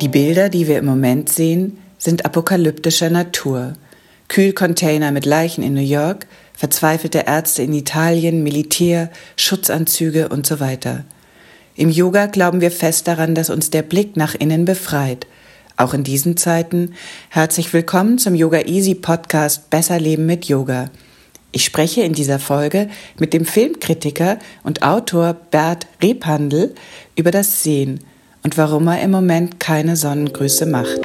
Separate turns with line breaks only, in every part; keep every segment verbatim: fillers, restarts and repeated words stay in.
Die Bilder, die wir im Moment sehen, sind apokalyptischer Natur. Kühlcontainer mit Leichen in New York, verzweifelte Ärzte in Italien, Militär, Schutzanzüge und so weiter. Im Yoga glauben wir fest daran, dass uns der Blick nach innen befreit. Auch in diesen Zeiten herzlich willkommen zum Yoga Easy Podcast Besser Leben mit Yoga. Ich spreche in dieser Folge mit dem Filmkritiker und Autor Bert Repandl über das Sehen und warum er im Moment keine Sonnengrüße macht.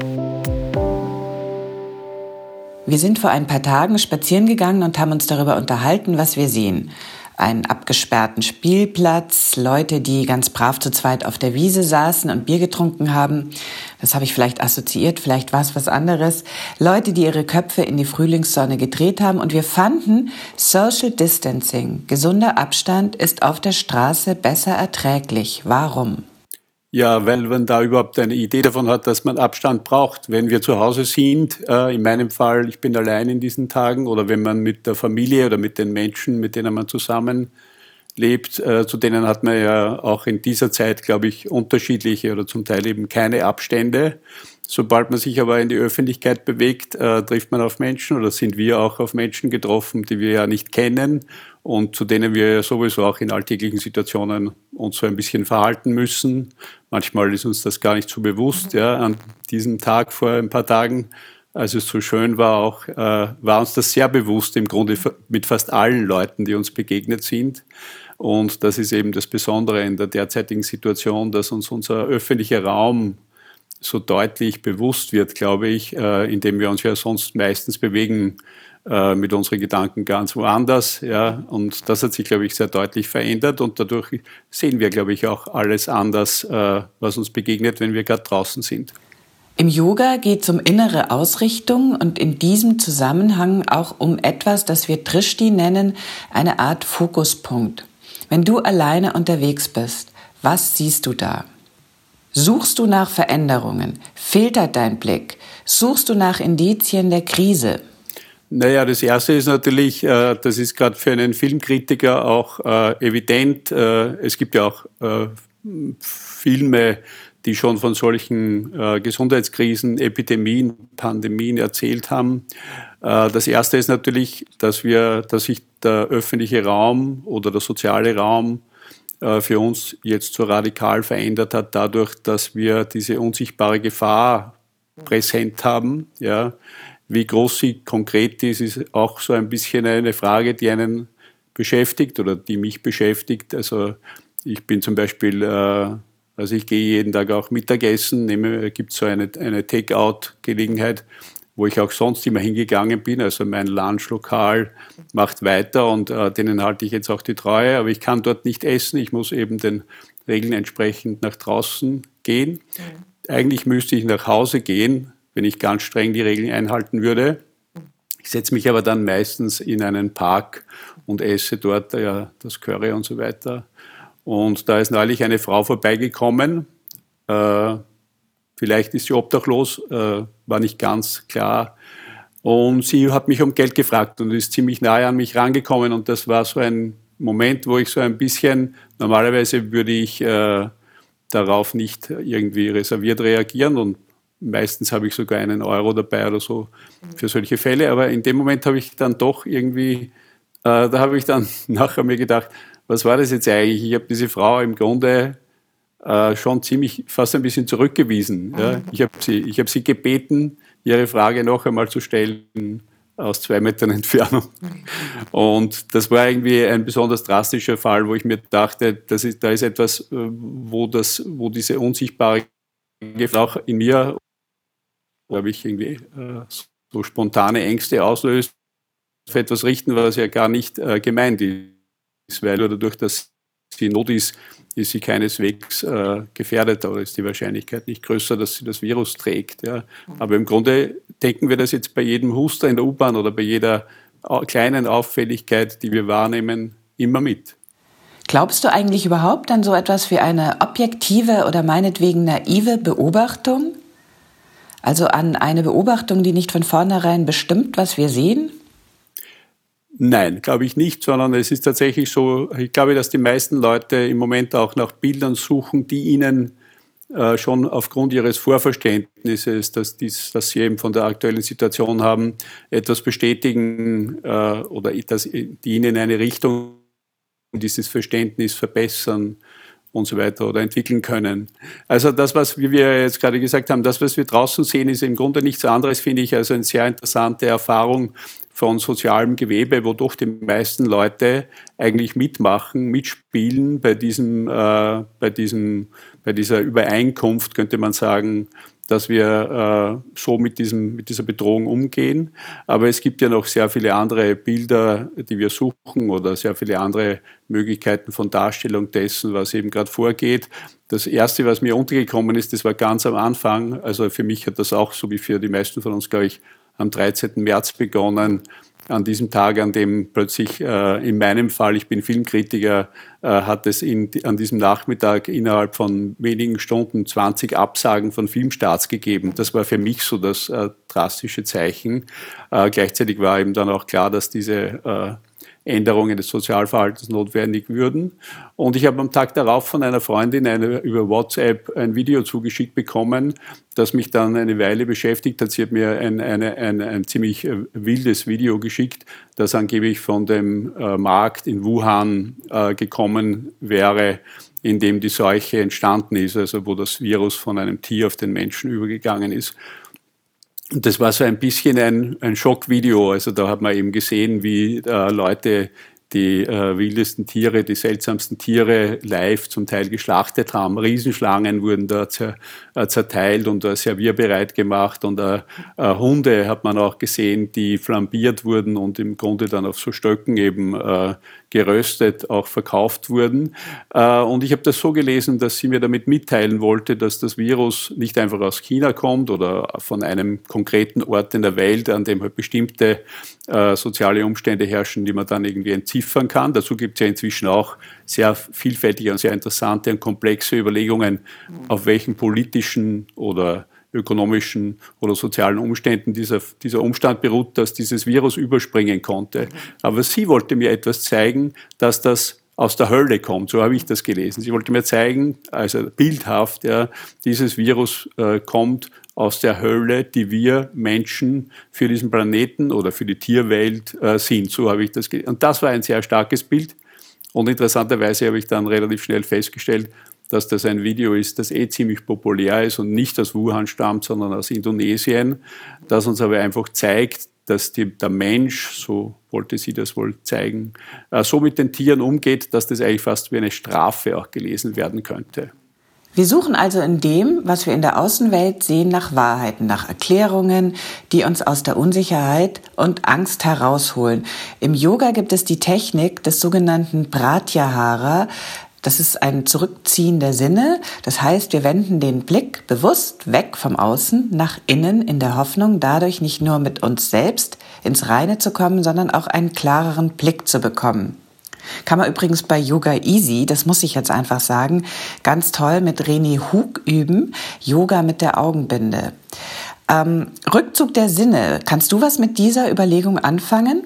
Wir sind vor ein paar Tagen spazieren gegangen und haben uns darüber unterhalten, was wir sehen. Einen abgesperrten Spielplatz, Leute, die ganz brav zu zweit auf der Wiese saßen und Bier getrunken haben. Das habe ich vielleicht assoziiert, vielleicht war es was anderes. Leute, die ihre Köpfe in die Frühlingssonne gedreht haben. Und wir fanden, Social Distancing, gesunder Abstand, ist auf der Straße besser erträglich. Warum?
Ja, weil man da überhaupt eine Idee davon hat, dass man Abstand braucht. Wenn wir zu Hause sind, äh, in meinem Fall, ich bin allein in diesen Tagen, oder wenn man mit der Familie oder mit den Menschen, mit denen man zusammenlebt, äh, zu denen hat man ja auch in dieser Zeit, glaube ich, unterschiedliche oder zum Teil eben keine Abstände. Sobald man sich aber in die Öffentlichkeit bewegt, äh, trifft man auf Menschen oder sind wir auch auf Menschen getroffen, die wir ja nicht kennen und zu denen wir ja sowieso auch in alltäglichen Situationen uns so ein bisschen verhalten müssen. Manchmal ist uns das gar nicht so bewusst. Ja. An diesem Tag vor ein paar Tagen, als es so schön war, auch, äh, war uns das sehr bewusst, im Grunde mit fast allen Leuten, die uns begegnet sind. Und das ist eben das Besondere in der derzeitigen Situation, dass uns unser öffentlicher Raum so deutlich bewusst wird, glaube ich, äh, indem wir uns ja sonst meistens bewegen äh, mit unseren Gedanken ganz woanders. Ja, und das hat sich, glaube ich, sehr deutlich verändert und dadurch sehen wir, glaube ich, auch alles anders, äh, was uns begegnet, wenn wir gerade draußen sind.
Im Yoga geht es um innere Ausrichtung und in diesem Zusammenhang auch um etwas, das wir Drishti nennen, eine Art Fokuspunkt. Wenn du alleine unterwegs bist, was siehst du da? Suchst du nach Veränderungen? Filtert dein Blick? Suchst du nach Indizien der Krise?
Naja, das Erste ist natürlich, äh, das ist gerade für einen Filmkritiker auch äh, evident. Äh, es gibt ja auch äh, Filme, die schon von solchen äh, Gesundheitskrisen, Epidemien, Pandemien erzählt haben. Äh, das Erste ist natürlich, dass wir, dass sich der öffentliche Raum oder der soziale Raum für uns jetzt so radikal verändert hat, dadurch, dass wir diese unsichtbare Gefahr präsent haben. Ja. Wie groß sie konkret ist, ist auch so ein bisschen eine Frage, die einen beschäftigt oder die mich beschäftigt. Also ich bin zum Beispiel, äh, also ich gehe jeden Tag auch Mittagessen, gibt es so eine, eine Take-out-Gelegenheit, wo ich auch sonst immer hingegangen bin. Also mein Lunchlokal macht weiter und äh, denen halte ich jetzt auch die Treue. Aber ich kann dort nicht essen. Ich muss eben den Regeln entsprechend nach draußen gehen. Mhm. Eigentlich müsste ich nach Hause gehen, wenn ich ganz streng die Regeln einhalten würde. Ich setze mich aber dann meistens in einen Park und esse dort ja, das Curry und so weiter. Und da ist neulich eine Frau vorbeigekommen, äh, vielleicht ist sie obdachlos, äh, war nicht ganz klar. Und sie hat mich um Geld gefragt und ist ziemlich nahe an mich rangekommen. Und das war so ein Moment, wo ich so ein bisschen, normalerweise würde ich äh, darauf nicht irgendwie reserviert reagieren. Und meistens habe ich sogar einen Euro dabei oder so für solche Fälle. Aber in dem Moment habe ich dann doch irgendwie, äh, da habe ich dann nachher mir gedacht, was war das jetzt eigentlich? Ich habe diese Frau im Grunde Äh, schon ziemlich, fast ein bisschen zurückgewiesen. Ja. Ich habe sie, ich hab sie gebeten, ihre Frage noch einmal zu stellen aus zwei Metern Entfernung. Und das war irgendwie ein besonders drastischer Fall, wo ich mir dachte, das ist, da ist etwas, wo, das, wo diese unsichtbare Gefahr auch in mir, glaube ich, irgendwie äh, so spontane Ängste auslöst, für etwas richten, was ja gar nicht äh, gemeint ist, weil oder durch das sie Not ist, ist sie keineswegs äh, gefährdet, oder ist die Wahrscheinlichkeit nicht größer, dass sie das Virus trägt. Ja. Aber im Grunde denken wir das jetzt bei jedem Huster in der U-Bahn oder bei jeder kleinen Auffälligkeit, die wir wahrnehmen, immer mit.
Glaubst du eigentlich überhaupt an so etwas wie eine objektive oder meinetwegen naive Beobachtung? Also an eine Beobachtung, die nicht von vornherein bestimmt, was wir sehen?
Nein, glaube ich nicht, sondern es ist tatsächlich so, ich glaube, dass die meisten Leute im Moment auch nach Bildern suchen, die ihnen äh, schon aufgrund ihres Vorverständnisses, dass, dies, dass sie eben von der aktuellen Situation haben, etwas bestätigen äh, oder dass die ihnen in eine Richtung dieses Verständnis verbessern und so weiter oder entwickeln können. Also das, was wie wir jetzt gerade gesagt haben, das, was wir draußen sehen, ist im Grunde nichts anderes, finde ich, also eine sehr interessante Erfahrung von sozialem Gewebe, wodurch die meisten Leute eigentlich mitmachen, mitspielen bei diesem, äh, bei diesem, bei dieser Übereinkunft, könnte man sagen, dass wir äh, so mit, diesem, mit dieser Bedrohung umgehen. Aber es gibt ja noch sehr viele andere Bilder, die wir suchen oder sehr viele andere Möglichkeiten von Darstellung dessen, was eben gerade vorgeht. Das Erste, was mir untergekommen ist, das war ganz am Anfang. Also für mich hat das auch, so wie für die meisten von uns, glaube ich, am dreizehnten März begonnen, an diesem Tag, an dem plötzlich äh, in meinem Fall, ich bin Filmkritiker, äh, hat es in, an diesem Nachmittag innerhalb von wenigen Stunden zwanzig Absagen von Filmstarts gegeben. Das war für mich so das äh, drastische Zeichen. Äh, gleichzeitig war eben dann auch klar, dass diese äh, Änderungen des Sozialverhaltens notwendig würden. Und ich habe am Tag darauf von einer Freundin eine, über WhatsApp ein Video zugeschickt bekommen, das mich dann eine Weile beschäftigt hat. Sie hat mir ein, eine, ein, ein ziemlich wildes Video geschickt, das angeblich von dem äh, Markt in Wuhan äh, gekommen wäre, in dem die Seuche entstanden ist, also wo das Virus von einem Tier auf den Menschen übergegangen ist. Und das war so ein bisschen ein, ein Schockvideo. Also da hat man eben gesehen, wie äh, Leute die äh, wildesten Tiere, die seltsamsten Tiere live zum Teil geschlachtet haben. Riesenschlangen wurden da zer, äh, zerteilt und äh, servierbereit gemacht. Und äh, äh, Hunde hat man auch gesehen, die flambiert wurden und im Grunde dann auf so Stöcken eben äh, geröstet auch verkauft wurden. Äh, und ich habe das so gelesen, dass sie mir damit mitteilen wollte, dass das Virus nicht einfach aus China kommt oder von einem konkreten Ort in der Welt, an dem halt bestimmte äh, soziale Umstände herrschen, die man dann irgendwie entziffern kann. Dazu gibt es ja inzwischen auch sehr vielfältige und sehr interessante und komplexe Überlegungen, auf welchen politischen oder ökonomischen oder sozialen Umständen dieser, dieser Umstand beruht, dass dieses Virus überspringen konnte. Aber sie wollte mir etwas zeigen, dass das aus der Hölle kommt, so habe ich das gelesen. Sie wollte mir zeigen, also bildhaft, ja, dieses Virus äh, kommt aus der Hölle, die wir Menschen für diesen Planeten oder für die Tierwelt äh, sind. So habe ich das gelesen. Und das war ein sehr starkes Bild. Und interessanterweise habe ich dann relativ schnell festgestellt, dass das ein Video ist, das eh ziemlich populär ist und nicht aus Wuhan stammt, sondern aus Indonesien, das uns aber einfach zeigt, dass die, der Mensch, so wollte sie das wohl zeigen, äh, so mit den Tieren umgeht, dass das eigentlich fast wie eine Strafe auch gelesen werden könnte.
Wir suchen also in dem, was wir in der Außenwelt sehen, nach Wahrheiten, nach Erklärungen, die uns aus der Unsicherheit und Angst herausholen. Im Yoga gibt es die Technik des sogenannten Pratyahara. Das ist ein Zurückziehen der Sinne. Das heißt, wir wenden den Blick bewusst weg vom Außen nach innen in der Hoffnung, dadurch nicht nur mit uns selbst ins Reine zu kommen, sondern auch einen klareren Blick zu bekommen. Kann man übrigens bei Yoga Easy, das muss ich jetzt einfach sagen, ganz toll mit René Hug üben, Yoga mit der Augenbinde. Ähm, Rückzug der Sinne, kannst du was mit dieser Überlegung anfangen?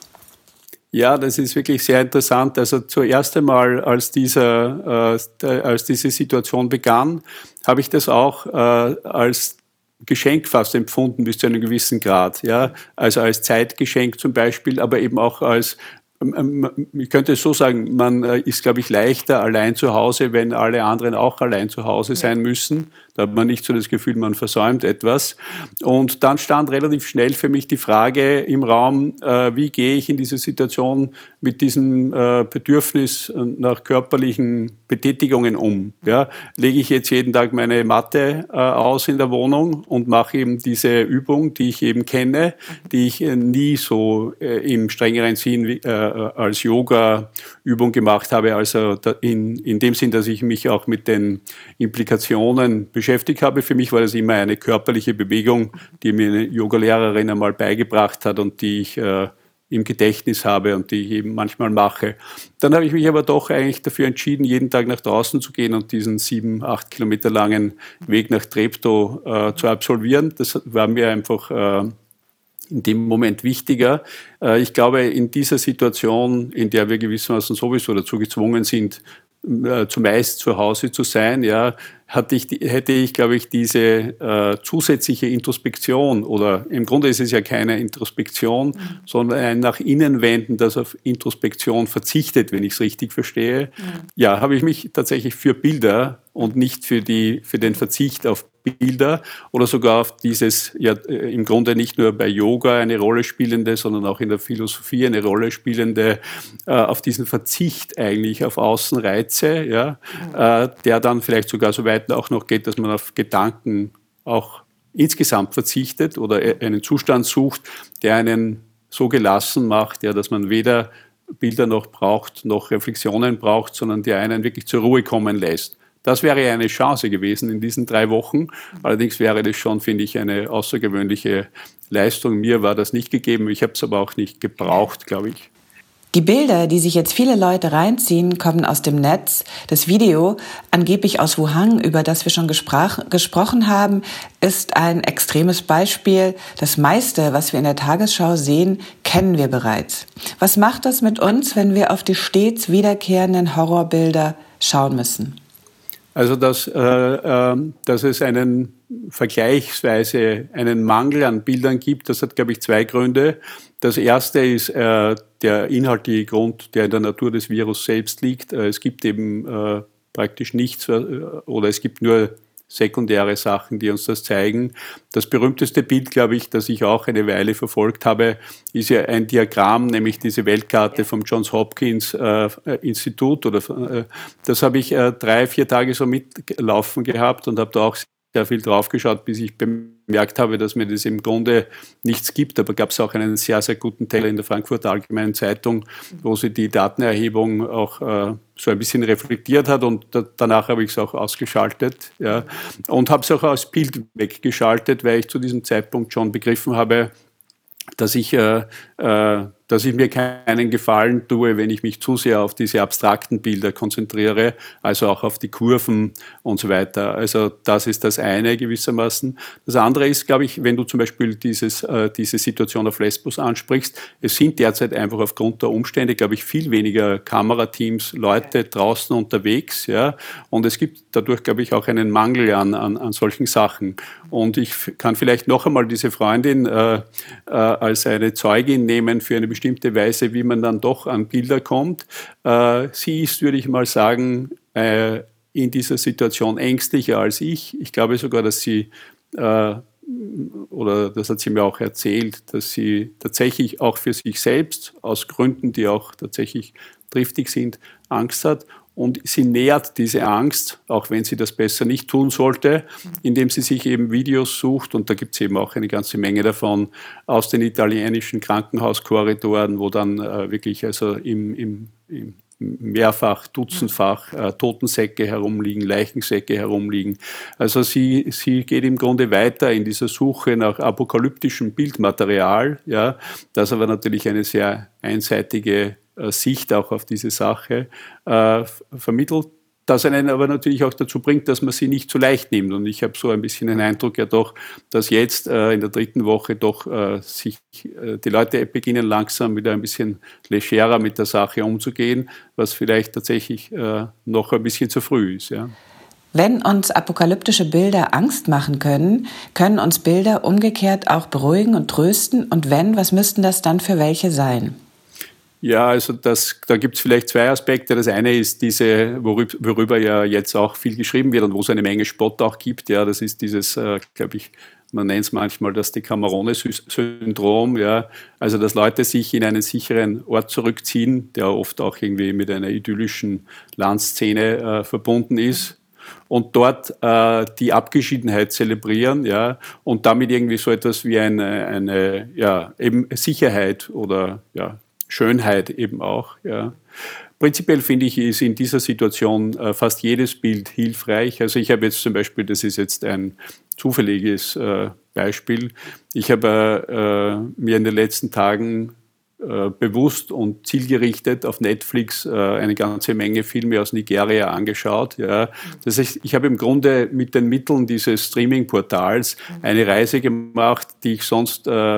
Ja, das ist wirklich sehr interessant. Also zuerst einmal, als, dieser, äh, als diese Situation begann, habe ich das auch äh, als Geschenk fast empfunden bis zu einem gewissen Grad. Ja? Also als Zeitgeschenk zum Beispiel, aber eben auch als, ich könnte es so sagen, man ist, glaube ich, leichter allein zu Hause, wenn alle anderen auch allein zu Hause sein müssen. Da hat man nicht so das Gefühl, man versäumt etwas. Und dann stand relativ schnell für mich die Frage im Raum, äh, wie gehe ich in diese Situation mit diesem äh, Bedürfnis nach körperlichen Betätigungen um? Ja, lege ich jetzt jeden Tag meine Matte äh, aus in der Wohnung und mache eben diese Übung, die ich eben kenne, die ich äh, nie so äh, im strengeren Sinn wie, äh, als Yoga-Übung gemacht habe, also in, in dem Sinn, dass ich mich auch mit den Implikationen beschäftigt habe. Für mich war das immer eine körperliche Bewegung, die mir eine Yogalehrerin einmal beigebracht hat und die ich äh, im Gedächtnis habe und die ich eben manchmal mache. Dann habe ich mich aber doch eigentlich dafür entschieden, jeden Tag nach draußen zu gehen und diesen sieben, acht Kilometer langen Weg nach Treptow äh, zu absolvieren. Das war mir einfach äh, in dem Moment wichtiger. Äh, ich glaube, in dieser Situation, in der wir gewissermaßen sowieso dazu gezwungen sind, äh, zumeist zu Hause zu sein, ja, hatte ich, hätte ich, glaube ich, diese äh, zusätzliche Introspektion, oder im Grunde ist es ja keine Introspektion, mhm. sondern ein nach innen wenden, das auf Introspektion verzichtet, wenn ich es richtig verstehe. Mhm. Ja, habe ich mich tatsächlich für Bilder und nicht für, die, für den Verzicht auf Bilder oder sogar auf dieses, ja, im Grunde nicht nur bei Yoga eine Rolle spielende, sondern auch in der Philosophie eine Rolle spielende, äh, auf diesen Verzicht eigentlich auf Außenreize, ja, mhm. äh, der dann vielleicht sogar so weit auch noch geht, dass man auf Gedanken auch insgesamt verzichtet oder einen Zustand sucht, der einen so gelassen macht, ja, dass man weder Bilder noch braucht, noch Reflexionen braucht, sondern der einen wirklich zur Ruhe kommen lässt. Das wäre eine Chance gewesen in diesen drei Wochen. Allerdings wäre das schon, finde ich, eine außergewöhnliche Leistung. Mir war das nicht gegeben, ich habe es aber auch nicht gebraucht, glaube ich.
Die Bilder, die sich jetzt viele Leute reinziehen, kommen aus dem Netz. Das Video, angeblich aus Wuhan, über das wir schon gesprach, gesprochen haben, ist ein extremes Beispiel. Das meiste, was wir in der Tagesschau sehen, kennen wir bereits. Was macht das mit uns, wenn wir auf die stets wiederkehrenden Horrorbilder schauen müssen?
Also, dass, äh, äh, dass es einen vergleichsweise einen Mangel an Bildern gibt, das hat, glaube ich, zwei Gründe. Das erste ist äh, der inhaltliche Grund, der in der Natur des Virus selbst liegt. Äh, es gibt eben äh, praktisch nichts äh, oder es gibt nur sekundäre Sachen, die uns das zeigen. Das berühmteste Bild, glaube ich, das ich auch eine Weile verfolgt habe, ist ja ein Diagramm, nämlich diese Weltkarte vom Johns Hopkins äh, Institut. Oder, äh, das habe ich äh, drei, vier Tage so mitlaufen gehabt und habe da auch sehr viel draufgeschaut, bis ich bemerkt habe, dass mir das im Grunde nichts gibt. Aber gab es auch einen sehr, sehr guten Teil in der Frankfurter Allgemeinen Zeitung, wo sie die Datenerhebung auch äh, so ein bisschen reflektiert hat, und da, danach habe ich es auch ausgeschaltet, ja, und habe es auch als Bild weggeschaltet, weil ich zu diesem Zeitpunkt schon begriffen habe, dass ich, äh, äh, dass ich mir keinen Gefallen tue, wenn ich mich zu sehr auf diese abstrakten Bilder konzentriere, also auch auf die Kurven und so weiter. Also das ist das eine gewissermaßen. Das andere ist, glaube ich, wenn du zum Beispiel dieses, äh, diese Situation auf Lesbos ansprichst, es sind derzeit einfach aufgrund der Umstände, glaube ich, viel weniger Kamerateams, Leute draußen unterwegs, ja, und es gibt dadurch, glaube ich, auch einen Mangel an, an, an solchen Sachen. Und ich kann vielleicht noch einmal diese Freundin äh, äh, als eine Zeugin nehmen für eine bestimmte Weise, wie man dann doch an Bilder kommt. Äh, sie ist, würde ich mal sagen, äh, in dieser Situation ängstlicher als ich. Ich glaube sogar, dass sie, äh, oder das hat sie mir auch erzählt, dass sie tatsächlich auch für sich selbst, aus Gründen, die auch tatsächlich triftig sind, Angst hat. Und sie nährt diese Angst, auch wenn sie das besser nicht tun sollte, indem sie sich eben Videos sucht, und da gibt es eben auch eine ganze Menge davon, aus den italienischen Krankenhauskorridoren, wo dann äh, wirklich also im, im, im mehrfach, dutzendfach äh, Totensäcke herumliegen, Leichensäcke herumliegen. Also sie, sie geht im Grunde weiter in dieser Suche nach apokalyptischem Bildmaterial, ja, das aber natürlich eine sehr einseitige Sicht auch auf diese Sache äh, vermittelt, das einen aber natürlich auch dazu bringt, dass man sie nicht zu leicht nimmt. Und ich habe so ein bisschen den Eindruck ja doch, dass jetzt äh, in der dritten Woche doch äh, sich äh, die Leute beginnen langsam wieder ein bisschen legerer mit der Sache umzugehen, was vielleicht tatsächlich äh, noch ein bisschen zu früh ist. Ja.
Wenn uns apokalyptische Bilder Angst machen können, können uns Bilder umgekehrt auch beruhigen und trösten. Und wenn, was müssten das dann für welche sein?
Ja, also das, da gibt es vielleicht zwei Aspekte. Das eine ist diese, worüber, worüber ja jetzt auch viel geschrieben wird und wo es eine Menge Spott auch gibt. Ja, das ist dieses, äh, glaube ich, man nennt es manchmal das Decamerone-Syndrom. Ja, also dass Leute sich in einen sicheren Ort zurückziehen, der oft auch irgendwie mit einer idyllischen Landszene äh, verbunden ist, und dort äh, die Abgeschiedenheit zelebrieren, ja, und damit irgendwie so etwas wie eine, eine ja, eben Sicherheit oder ja, Schönheit eben auch. Ja. Prinzipiell finde ich, ist in dieser Situation äh, fast jedes Bild hilfreich. Also ich habe jetzt zum Beispiel, das ist jetzt ein zufälliges äh, Beispiel, ich habe äh, mir in den letzten Tagen äh, bewusst und zielgerichtet auf Netflix äh, eine ganze Menge Filme aus Nigeria angeschaut. Ja. Das heißt, ich habe im Grunde mit den Mitteln dieses Streaming-Portals eine Reise gemacht, die ich sonst äh,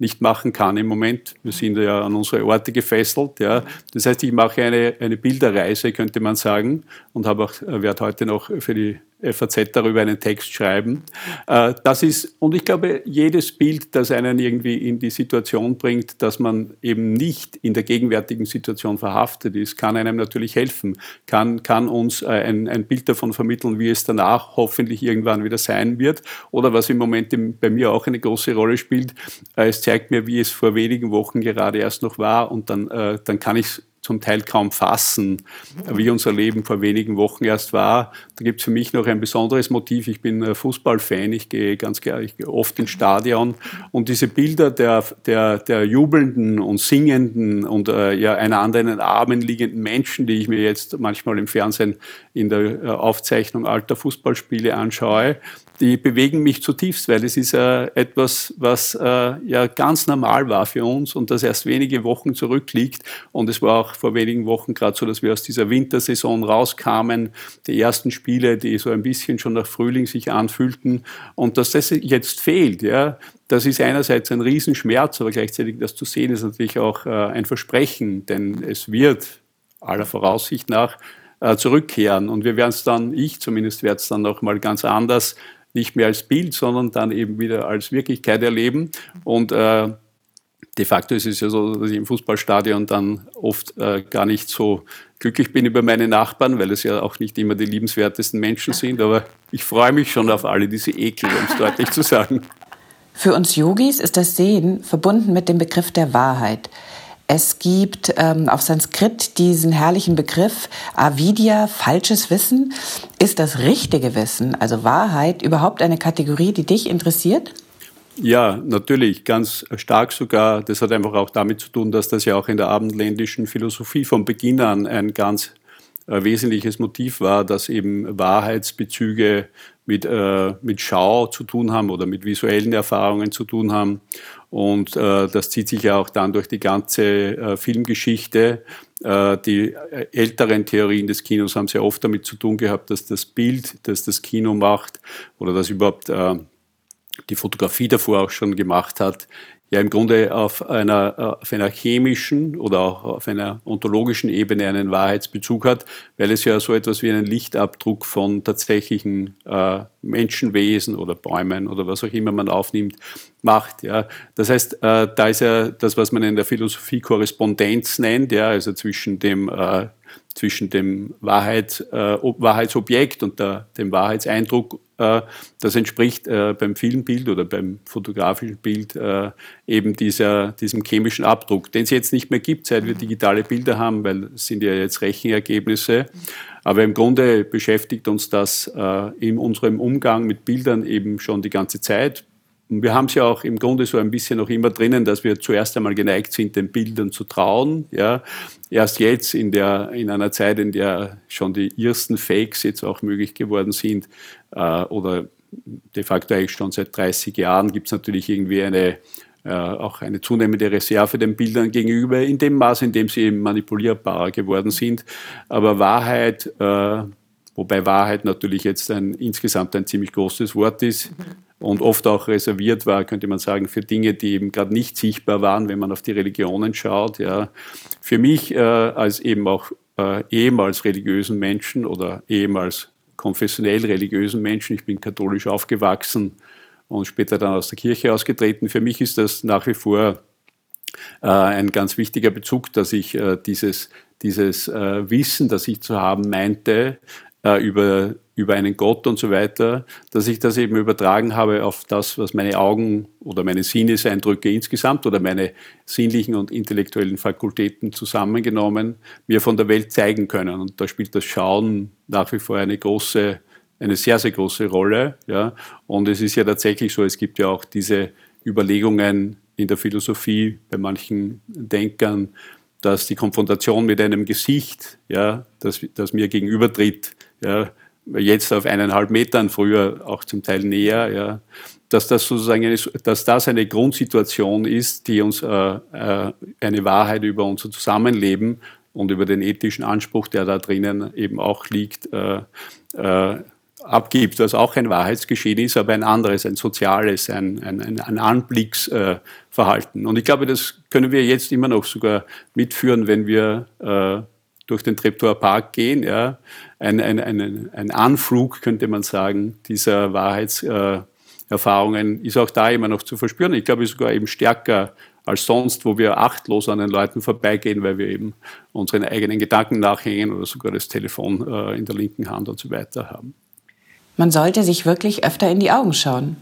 nicht machen kann im Moment. Wir sind ja an unsere Orte gefesselt. Ja. Das heißt, ich mache eine, eine Bilderreise, könnte man sagen, und habe auch, werde heute noch für die F A Z darüber einen Text schreiben. Das ist, und ich glaube, jedes Bild, das einen irgendwie in die Situation bringt, dass man eben nicht in der gegenwärtigen Situation verhaftet ist, kann einem natürlich helfen, kann, kann uns ein, ein Bild davon vermitteln, wie es danach hoffentlich irgendwann wieder sein wird. Oder was im Moment im, bei mir auch eine große Rolle spielt, es zeigt mir, wie es vor wenigen Wochen gerade erst noch war, und dann, dann kann ich es zum Teil kaum fassen, wie unser Leben vor wenigen Wochen erst war. Da gibt es für mich noch ein besonderes Motiv. Ich bin Fußballfan, ich gehe ganz gerne, ich gehe oft ins Stadion, und diese Bilder der, der, der jubelnden und singenden und äh, ja, einander in den Armen liegenden Menschen, die ich mir jetzt manchmal im Fernsehen in der äh, Aufzeichnung alter Fußballspiele anschaue, die bewegen mich zutiefst, weil es ist äh, etwas, was äh, ja ganz normal war für uns und das erst wenige Wochen zurückliegt. Und es war auch vor wenigen Wochen gerade so, dass wir aus dieser Wintersaison rauskamen, die ersten Spiele, die so ein bisschen schon nach Frühling sich anfühlten, und dass das jetzt fehlt, ja, das ist einerseits ein Riesenschmerz, aber gleichzeitig das zu sehen ist natürlich auch äh, ein Versprechen, denn es wird aller Voraussicht nach äh, zurückkehren, und wir werden es dann, ich zumindest werde es dann noch mal ganz anders, nicht mehr als Bild, sondern dann eben wieder als Wirklichkeit erleben. Und äh, de facto ist es ja so, dass ich im Fußballstadion dann oft äh, gar nicht so glücklich bin über meine Nachbarn, weil es ja auch nicht immer die liebenswertesten Menschen sind. Aber ich freue mich schon auf alle diese Ekel, um es deutlich zu sagen.
Für uns Yogis ist das Sehen verbunden mit dem Begriff der Wahrheit. Es gibt ähm, auf Sanskrit diesen herrlichen Begriff Avidya, falsches Wissen. Ist das richtige Wissen, also Wahrheit, überhaupt eine Kategorie, die dich interessiert?
Ja, natürlich, ganz stark sogar. Das hat einfach auch damit zu tun, dass das ja auch in der abendländischen Philosophie von Beginn an ein ganz äh, wesentliches Motiv war, dass eben Wahrheitsbezüge mit, äh, mit Schau zu tun haben oder mit visuellen Erfahrungen zu tun haben. Und äh, das zieht sich ja auch dann durch die ganze äh, Filmgeschichte. Äh, die älteren Theorien des Kinos haben sehr oft damit zu tun gehabt, dass das Bild, das das Kino macht oder das überhaupt äh, die Fotografie davor auch schon gemacht hat, ja im Grunde auf einer, auf einer chemischen oder auch auf einer ontologischen Ebene einen Wahrheitsbezug hat, weil es ja so etwas wie einen Lichtabdruck von tatsächlichen äh, Menschenwesen oder Bäumen oder was auch immer man aufnimmt, macht. Ja. Das heißt, äh, da ist ja das, was man in der Philosophie Korrespondenz nennt, ja, also zwischen dem äh, zwischen dem Wahrheit, äh, Wahrheitsobjekt und der, dem Wahrheitseindruck, äh, das entspricht äh, beim Filmbild oder beim fotografischen Bild äh, eben dieser, diesem chemischen Abdruck, den es jetzt nicht mehr gibt, seit wir digitale Bilder haben, weil es sind ja jetzt Rechenergebnisse. Aber im Grunde beschäftigt uns das äh, in unserem Umgang mit Bildern eben schon die ganze Zeit. Und wir haben es ja auch im Grunde so ein bisschen noch immer drinnen, dass wir zuerst einmal geneigt sind, den Bildern zu trauen. Ja. Erst jetzt in, der, in einer Zeit, in der schon die ersten Fakes jetzt auch möglich geworden sind, äh, oder de facto eigentlich schon seit dreißig Jahren, gibt es natürlich irgendwie eine, äh, auch eine zunehmende Reserve den Bildern gegenüber, in dem Maß, in dem sie eben manipulierbarer geworden sind. Aber Wahrheit, äh, wobei Wahrheit natürlich jetzt ein, insgesamt ein ziemlich großes Wort ist, und oft auch reserviert war, könnte man sagen, für Dinge, die eben gerade nicht sichtbar waren, wenn man auf die Religionen schaut. Ja. Für mich äh, als eben auch äh, ehemals religiösen Menschen oder ehemals konfessionell religiösen Menschen, ich bin katholisch aufgewachsen und später dann aus der Kirche ausgetreten, für mich ist das nach wie vor äh, ein ganz wichtiger Bezug, dass ich äh, dieses, dieses äh, Wissen, das ich zu haben meinte, äh, über über einen Gott und so weiter, dass ich das eben übertragen habe auf das, was meine Augen oder meine Sinneseindrücke insgesamt oder meine sinnlichen und intellektuellen Fakultäten zusammengenommen mir von der Welt zeigen können. Und da spielt das Schauen nach wie vor eine große, eine sehr, sehr große Rolle. Ja. Und es ist ja tatsächlich so, es gibt ja auch diese Überlegungen in der Philosophie bei manchen Denkern, dass die Konfrontation mit einem Gesicht, ja, das, das mir gegenübertritt, ja, jetzt auf eineinhalb Metern, früher auch zum Teil näher, ja, dass das sozusagen eine, dass das eine Grundsituation ist, die uns äh, äh, eine Wahrheit über unser Zusammenleben und über den ethischen Anspruch, der da drinnen eben auch liegt, äh, äh, abgibt, was auch ein Wahrheitsgeschehen ist, aber ein anderes, ein soziales, ein, ein, ein Anblicksverhalten. Äh, Und ich glaube, das können wir jetzt immer noch sogar mitführen, wenn wir äh, durch den Treptower Park gehen. Ja. Ein, ein, ein, ein Anflug, könnte man sagen, dieser Wahrheitserfahrungen äh, ist auch da immer noch zu verspüren. Ich glaube, sogar eben stärker als sonst, wo wir achtlos an den Leuten vorbeigehen, weil wir eben unseren eigenen Gedanken nachhängen oder sogar das Telefon äh, in der linken Hand und so weiter haben.
Man sollte sich wirklich öfter in die Augen schauen.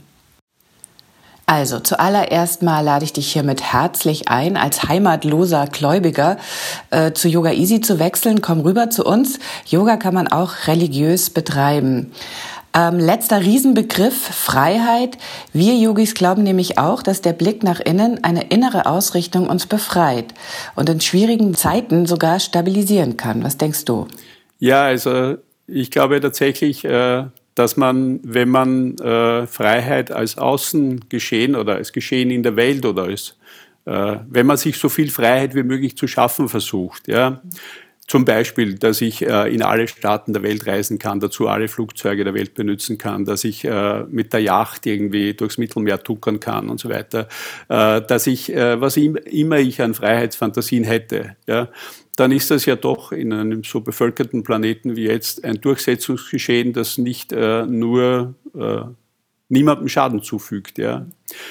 Also, zuallererst mal lade ich dich hiermit herzlich ein, als heimatloser Gläubiger äh, zu Yoga Easy zu wechseln. Komm rüber zu uns. Yoga kann man auch religiös betreiben. Ähm, letzter Riesenbegriff, Freiheit. Wir Yogis glauben nämlich auch, dass der Blick nach innen eine innere Ausrichtung uns befreit und in schwierigen Zeiten sogar stabilisieren kann. Was denkst du?
Ja, also ich glaube tatsächlich, äh dass man, wenn man äh, Freiheit als Außengeschehen oder als Geschehen in der Welt oder als, äh, wenn man sich so viel Freiheit wie möglich zu schaffen versucht, ja, zum Beispiel, dass ich äh, in alle Staaten der Welt reisen kann, dazu alle Flugzeuge der Welt benutzen kann, dass ich äh, mit der Yacht irgendwie durchs Mittelmeer tuckern kann und so weiter, äh, dass ich, äh, was immer ich an Freiheitsfantasien hätte, ja, dann ist das ja doch in einem so bevölkerten Planeten wie jetzt ein Durchsetzungsgeschehen, das nicht äh, nur äh, niemandem Schaden zufügt. Ja.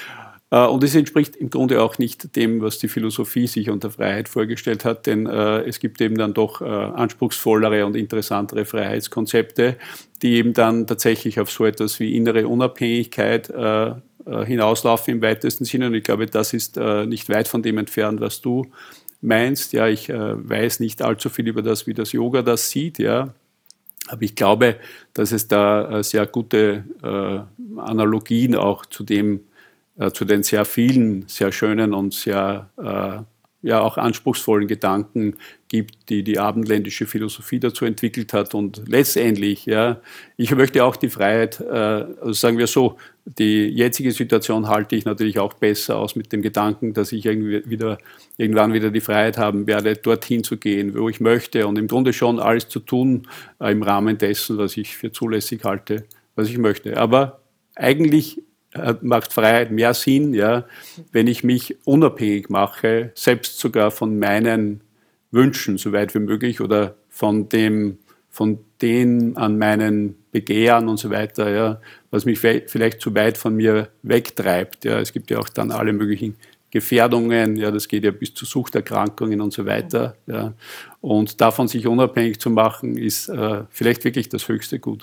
Äh, und es entspricht im Grunde auch nicht dem, was die Philosophie sich unter Freiheit vorgestellt hat, denn äh, es gibt eben dann doch äh, anspruchsvollere und interessantere Freiheitskonzepte, die eben dann tatsächlich auf so etwas wie innere Unabhängigkeit äh, hinauslaufen im weitesten Sinne. Und ich glaube, das ist äh, nicht weit von dem entfernt, was du meinst. Ja, ich äh, weiß nicht allzu viel über das, wie das Yoga das sieht, ja. Aber ich glaube, dass es da äh, sehr gute äh, Analogien auch zu dem, äh, zu den sehr vielen, sehr schönen und sehr äh, ja auch anspruchsvollen Gedanken gibt, die die abendländische Philosophie dazu entwickelt hat. Und letztendlich, ja, ich möchte auch die Freiheit, äh, also sagen wir so, die jetzige Situation halte ich natürlich auch besser aus mit dem Gedanken, dass ich irgendwie wieder, irgendwann wieder die Freiheit haben werde, dorthin zu gehen, wo ich möchte und im Grunde schon alles zu tun äh, im Rahmen dessen, was ich für zulässig halte, was ich möchte. Aber eigentlich macht Freiheit mehr Sinn, ja, wenn ich mich unabhängig mache, selbst sogar von meinen Wünschen, so weit wie möglich, oder von dem, von den an meinen Begehren und so weiter, ja, was mich vielleicht zu weit von mir wegtreibt. Ja. Es gibt ja auch dann alle möglichen Gefährdungen, ja, das geht ja bis zu Suchterkrankungen und so weiter. Ja. Und davon sich unabhängig zu machen, ist äh, vielleicht wirklich das höchste Gut.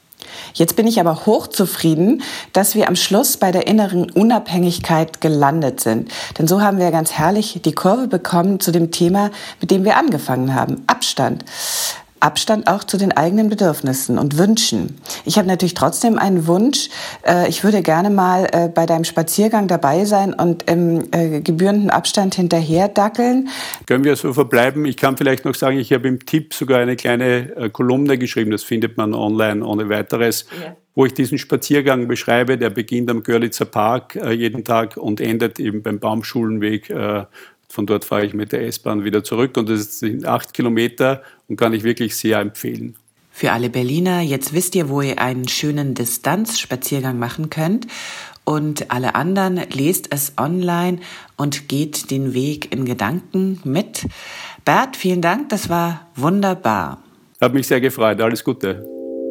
Jetzt bin ich aber hochzufrieden, dass wir am Schluss bei der inneren Unabhängigkeit gelandet sind. Denn so haben wir ganz herrlich die Kurve bekommen zu dem Thema, mit dem wir angefangen haben. Abstand. Abstand auch zu den eigenen Bedürfnissen und Wünschen. Ich habe natürlich trotzdem einen Wunsch. Ich würde gerne mal bei deinem Spaziergang dabei sein und im gebührenden Abstand hinterher dackeln.
Können wir so verbleiben? Ich kann vielleicht noch sagen, ich habe im Tipp sogar eine kleine Kolumne geschrieben, das findet man online ohne weiteres, ja, wo ich diesen Spaziergang beschreibe. Der beginnt am Görlitzer Park jeden Tag und endet eben beim Baumschulenweg. Von dort fahre ich mit der S-Bahn wieder zurück und das sind acht Kilometer und kann ich wirklich sehr empfehlen.
Für alle Berliner, jetzt wisst ihr, wo ihr einen schönen Distanzspaziergang machen könnt. Und alle anderen, lest es online und geht den Weg in Gedanken mit. Bert, vielen Dank, das war wunderbar.
Hat mich sehr gefreut, alles Gute.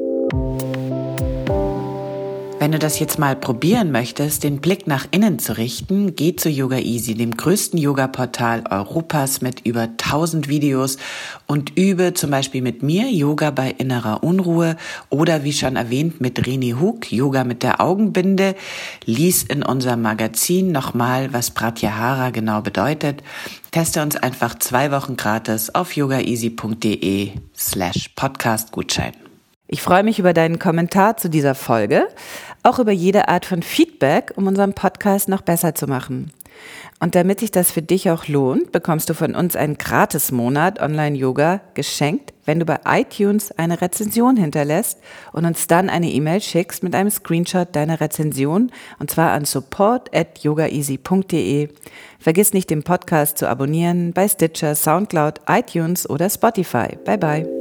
Wenn du das jetzt mal probieren möchtest, den Blick nach innen zu richten, geh zu Yoga Easy, dem größten Yoga-Portal Europas mit über tausend Videos und übe zum Beispiel mit mir Yoga bei innerer Unruhe oder wie schon erwähnt mit René Hug, Yoga mit der Augenbinde. Lies in unserem Magazin nochmal, was Pratyahara genau bedeutet. Teste uns einfach zwei Wochen gratis auf yogaeasy.de slash Podcast-Gutschein. Ich freue mich über deinen Kommentar zu dieser Folge, auch über jede Art von Feedback, um unseren Podcast noch besser zu machen. Und damit sich das für dich auch lohnt, bekommst du von uns einen Gratis-Monat Online-Yoga geschenkt, wenn du bei iTunes eine Rezension hinterlässt und uns dann eine E-Mail schickst mit einem Screenshot deiner Rezension, und zwar an support at yogaeasy punkt de. Vergiss nicht, den Podcast zu abonnieren bei Stitcher, Soundcloud, iTunes oder Spotify. Bye bye.